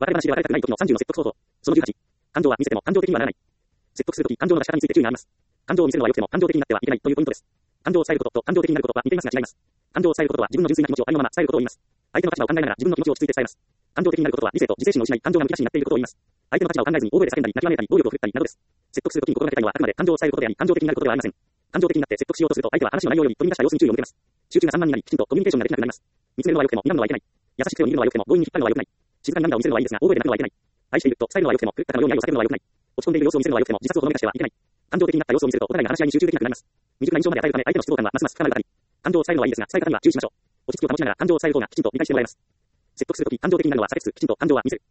別れ話で別れたくない時の30の説得方法。その18。感情は見せても感情的にはならない。説得するとき、感情の出し方について注意があります。感情を見せるのは良くても感情的になってはいけないというポイントです。感情を伝えることと感情的になることは似ていますが違います。感情を伝えることは自分の純粋な気持ちをありのまま伝えることを言います。相手の立場を考えながら自分の気持ちを落ち着いて伝えます。感情的になることは理性と自制心を失い感情がむき出しになっていることを言います。相手の立場を考えずに大声で叫んだり泣きわめいたり暴力を振ったりなどです。説得するときに心がけたいのはあくまで感情を伝えることであり感情的になることではありません。感情的になって説得しようとすると相手は話の内容より取り乱した様子に注意を向けます。集中が散漫になりきちんとコミュニケーションができなくなります。見つめるのは良くても睨むのはいけない。優しく手を握るのは良くても強引に引っ張るのは良くない。静かに涙を見せるのはいいですが大声で泣くのはいけない。愛していると伝えるのは良くても狂ったかのように愛を叫ぶのは良くない。落ち込んでいる様子を見せるのは良くても自殺をほのめかしてはいけない。感情的になった様子を見せるとお互いが話し合いに集中できなくなります。未熟な印象まで与えるため相手の失望感はますます深まるばかり。感情を伝えるのはいいですが伝え方には注意しましょう。落ち着きを保ちながら感情を伝える方がきちんと理解してもらえます。説得するとき感情的になるのは避けつつきちんと感情は見せる。